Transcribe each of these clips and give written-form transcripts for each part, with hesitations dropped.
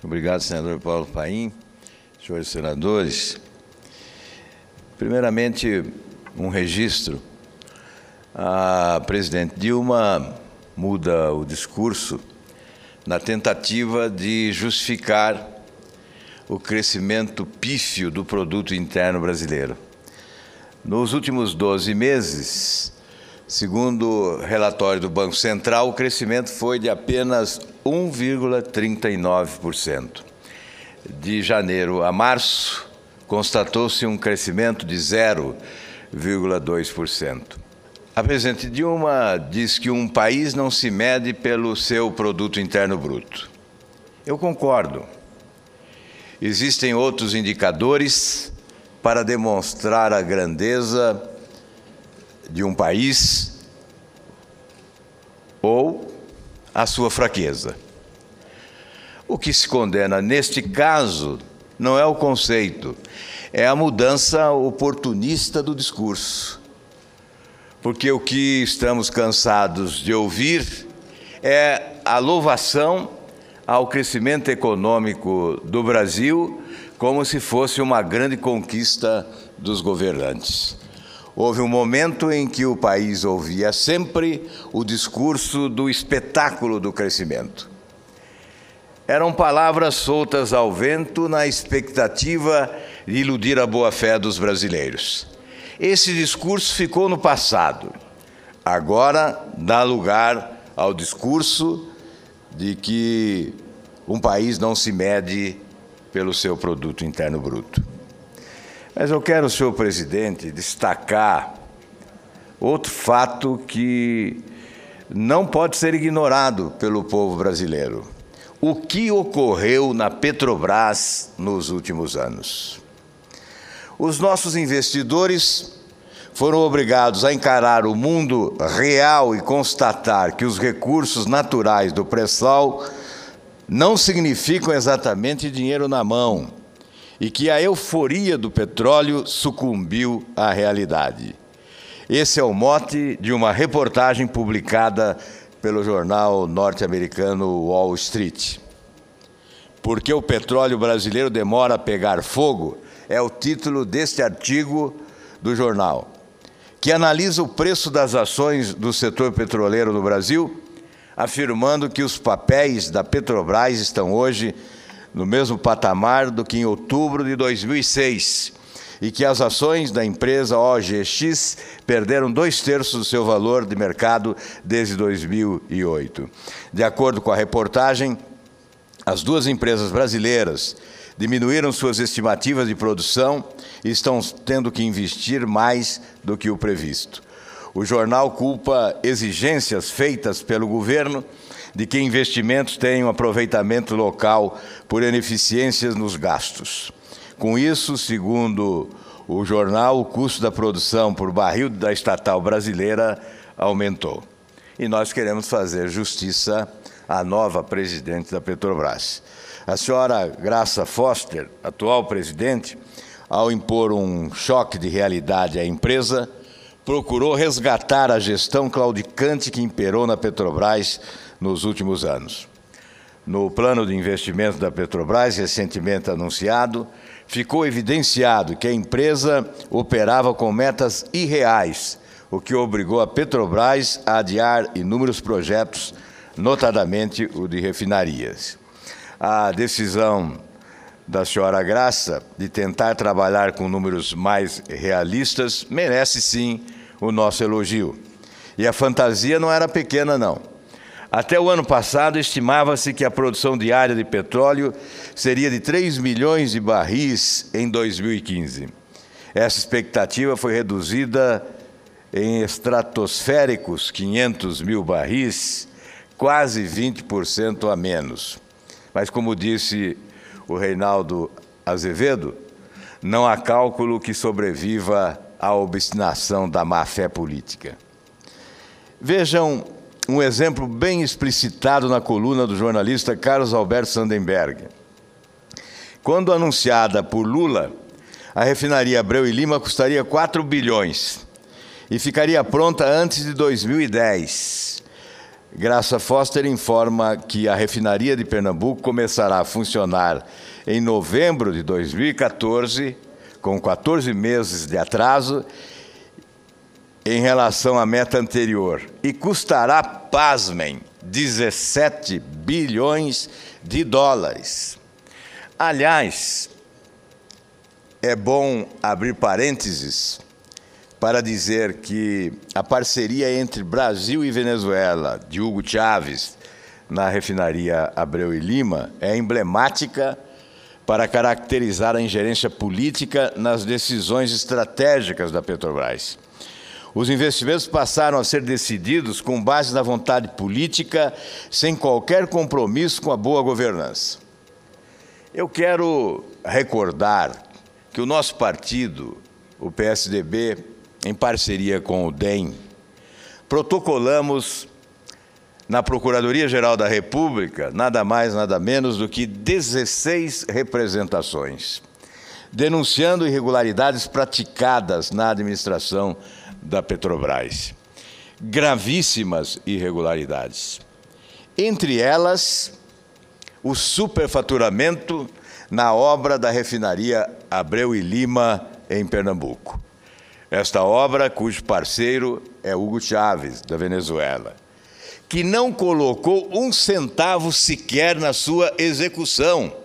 Obrigado, senador Paulo Paim, senhores senadores. Primeiramente, um registro. A presidente Dilma muda o discurso na tentativa de justificar o crescimento pífio do produto interno brasileiro. Nos últimos 12 meses, segundo o relatório do Banco Central, o crescimento foi de apenas 1,39%. De janeiro a março, constatou-se um crescimento de 0,2%. A presidente Dilma diz que um país não se mede pelo seu produto interno bruto. Eu concordo. Existem outros indicadores para demonstrar a grandeza de um país ou a sua fraqueza. O que se condena neste caso não é o conceito, é a mudança oportunista do discurso. Porque o que estamos cansados de ouvir é a louvação ao crescimento econômico do Brasil como se fosse uma grande conquista dos governantes. Houve um momento em que o país ouvia sempre o discurso do espetáculo do crescimento. Eram palavras soltas ao vento na expectativa de iludir a boa-fé dos brasileiros. Esse discurso ficou no passado. Agora dá lugar ao discurso de que um país não se mede pelo seu produto interno bruto. Mas eu quero, senhor presidente, destacar outro fato que não pode ser ignorado pelo povo brasileiro. O que ocorreu na Petrobras nos últimos anos? Os nossos investidores foram obrigados a encarar o mundo real e constatar que os recursos naturais do pré-sal não significam exatamente dinheiro na mão e que a euforia do petróleo sucumbiu à realidade. Esse é o mote de uma reportagem publicada pelo jornal norte-americano Wall Street. Por que o petróleo brasileiro demora a pegar fogo? É o título deste artigo do jornal, que analisa o preço das ações do setor petroleiro no Brasil, afirmando que os papéis da Petrobras estão hoje no mesmo patamar do que em outubro de 2006 e que as ações da empresa OGX perderam 2/3 do seu valor de mercado desde 2008. De acordo com a reportagem, as duas empresas brasileiras diminuíram suas estimativas de produção e estão tendo que investir mais do que o previsto. O jornal culpa exigências feitas pelo governo de que investimentos tenham aproveitamento local por ineficiências nos gastos. Com isso, segundo o jornal, o custo da produção por barril da estatal brasileira aumentou. E nós queremos fazer justiça à nova presidente da Petrobras. A senhora Graça Foster, atual presidente, ao impor um choque de realidade à empresa, procurou resgatar a gestão claudicante que imperou na Petrobras nos últimos anos. No plano de investimento da Petrobras, recentemente anunciado, ficou evidenciado que a empresa operava com metas irreais, o que obrigou a Petrobras a adiar inúmeros projetos, notadamente o de refinarias. A decisão da senhora Graça de tentar trabalhar com números mais realistas merece, sim, o nosso elogio. E a fantasia não era pequena, não. Até o ano passado, estimava-se que a produção diária de petróleo seria de 3 milhões de barris em 2015. Essa expectativa foi reduzida em estratosféricos 500 mil barris, quase 20% a menos. Mas, como disse o Reinaldo Azevedo, não há cálculo que sobreviva à obstinação da má-fé política. Vejam um exemplo bem explicitado na coluna do jornalista Carlos Alberto Sandenberg. Quando anunciada por Lula, a refinaria Abreu e Lima custaria 4 bilhões e ficaria pronta antes de 2010. Graça Foster informa que a refinaria de Pernambuco começará a funcionar em novembro de 2014, com 14 meses de atraso em relação à meta anterior, e custará, pasmem, 17 bilhões de dólares. Aliás, é bom abrir parênteses para dizer que a parceria entre Brasil e Venezuela, de Hugo Chávez, na refinaria Abreu e Lima, é emblemática para caracterizar a ingerência política nas decisões estratégicas da Petrobras. Os investimentos passaram a ser decididos com base na vontade política, sem qualquer compromisso com a boa governança. Eu quero recordar que o nosso partido, o PSDB, em parceria com o DEM, protocolamos na Procuradoria-Geral da República nada mais, nada menos do que 16 representações, denunciando irregularidades praticadas na administração da Petrobras. Gravíssimas irregularidades. Entre elas, o superfaturamento na obra da refinaria Abreu e Lima, em Pernambuco. Esta obra, cujo parceiro é Hugo Chávez, da Venezuela, que não colocou um centavo sequer na sua execução.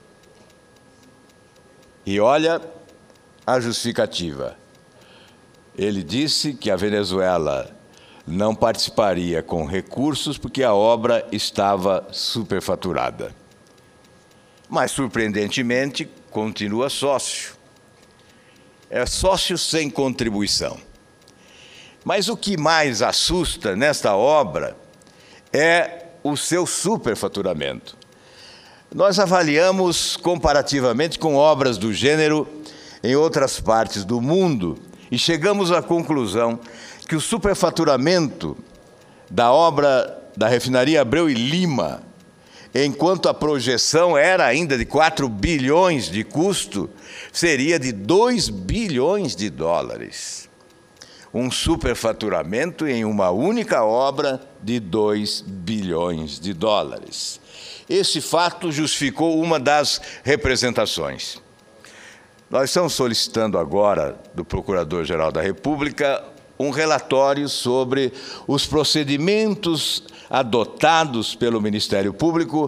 E olha a justificativa. Ele disse que a Venezuela não participaria com recursos porque a obra estava superfaturada. Mas, surpreendentemente, continua sócio. É sócio sem contribuição. Mas o que mais assusta nesta obra é o seu superfaturamento. Nós avaliamos comparativamente com obras do gênero em outras partes do mundo e chegamos à conclusão que o superfaturamento da obra da refinaria Abreu e Lima, enquanto a projeção era ainda de 4 bilhões de custo, seria de 2 bilhões de dólares. Um superfaturamento em uma única obra de 2 bilhões de dólares. Esse fato justificou uma das representações. Nós estamos solicitando agora do Procurador-Geral da República um relatório sobre os procedimentos adotados pelo Ministério Público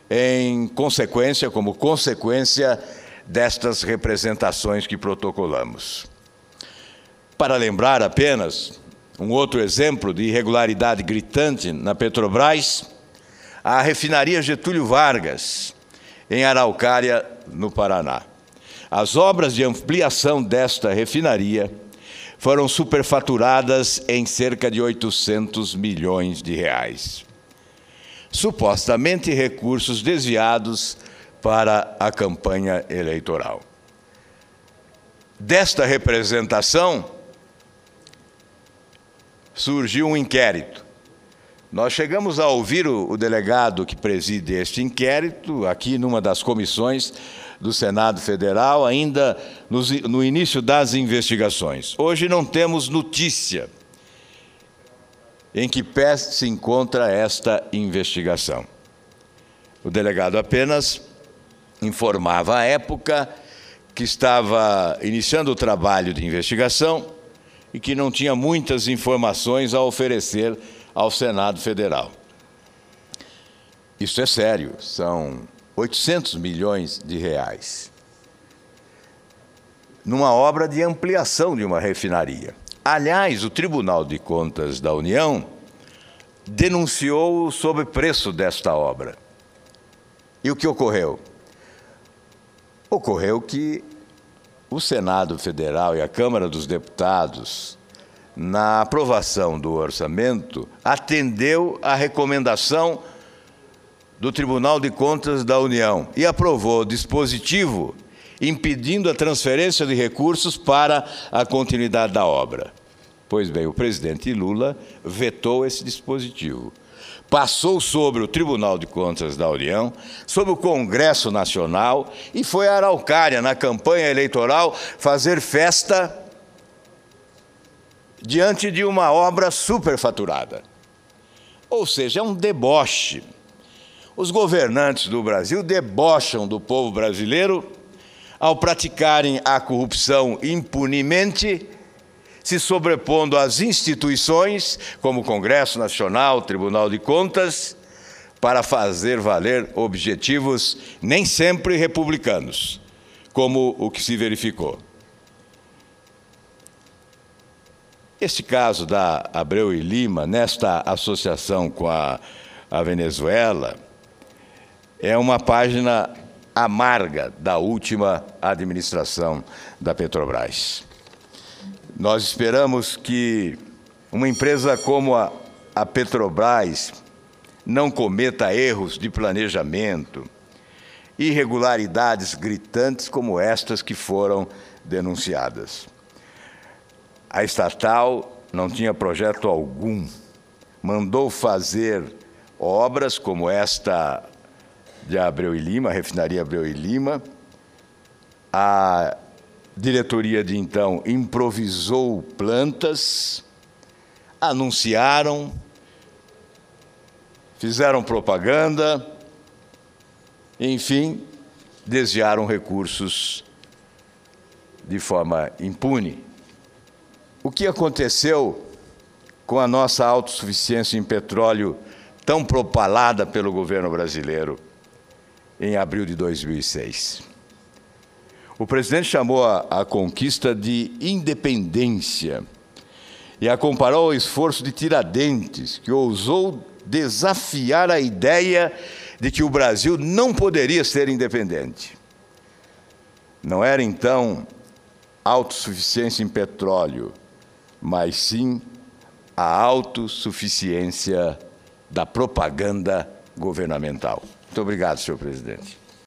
como consequência destas representações que protocolamos. Para lembrar apenas um outro exemplo de irregularidade gritante na Petrobras, a refinaria Getúlio Vargas, em Araucária, no Paraná. As obras de ampliação desta refinaria foram superfaturadas em cerca de 800 milhões de reais. Supostamente recursos desviados para a campanha eleitoral. Desta representação, surgiu um inquérito. Nós chegamos a ouvir o delegado que preside este inquérito, aqui numa das comissões do Senado Federal, ainda no início das investigações. Hoje não temos notícia em que pé se encontra esta investigação. O delegado apenas informava à época que estava iniciando o trabalho de investigação e que não tinha muitas informações a oferecer ao Senado Federal. Isso é sério, são 800 milhões de reais numa obra de ampliação de uma refinaria. Aliás, o Tribunal de Contas da União denunciou o sobrepreço desta obra. E o que ocorreu? Ocorreu que o Senado Federal e a Câmara dos Deputados, na aprovação do orçamento, atendeu à recomendação do Tribunal de Contas da União e aprovou dispositivo impedindo a transferência de recursos para a continuidade da obra. Pois bem, o presidente Lula vetou esse dispositivo. Passou sobre o Tribunal de Contas da União, sobre o Congresso Nacional e foi a Araucária, na campanha eleitoral, fazer festa diante de uma obra superfaturada. Ou seja, é um deboche. Os governantes do Brasil debocham do povo brasileiro ao praticarem a corrupção impunemente, se sobrepondo às instituições, como o Congresso Nacional, Tribunal de Contas, para fazer valer objetivos nem sempre republicanos, como o que se verificou. Este caso da Abreu e Lima, nesta associação com a Venezuela, é uma página amarga da última administração da Petrobras. Nós esperamos que uma empresa como a Petrobras não cometa erros de planejamento, irregularidades gritantes como estas que foram denunciadas. A estatal não tinha projeto algum, mandou fazer obras como esta de Abreu e Lima, a refinaria Abreu e Lima. A diretoria de então improvisou plantas, anunciaram, fizeram propaganda, enfim, desviaram recursos de forma impune. O que aconteceu com a nossa autossuficiência em petróleo, tão propalada pelo governo brasileiro, em abril de 2006? O presidente chamou a conquista de independência e a comparou ao esforço de Tiradentes, que ousou desafiar a ideia de que o Brasil não poderia ser independente. Não era, então, autossuficiência em petróleo, mas sim a autossuficiência da propaganda governamental. Muito obrigado, senhor presidente.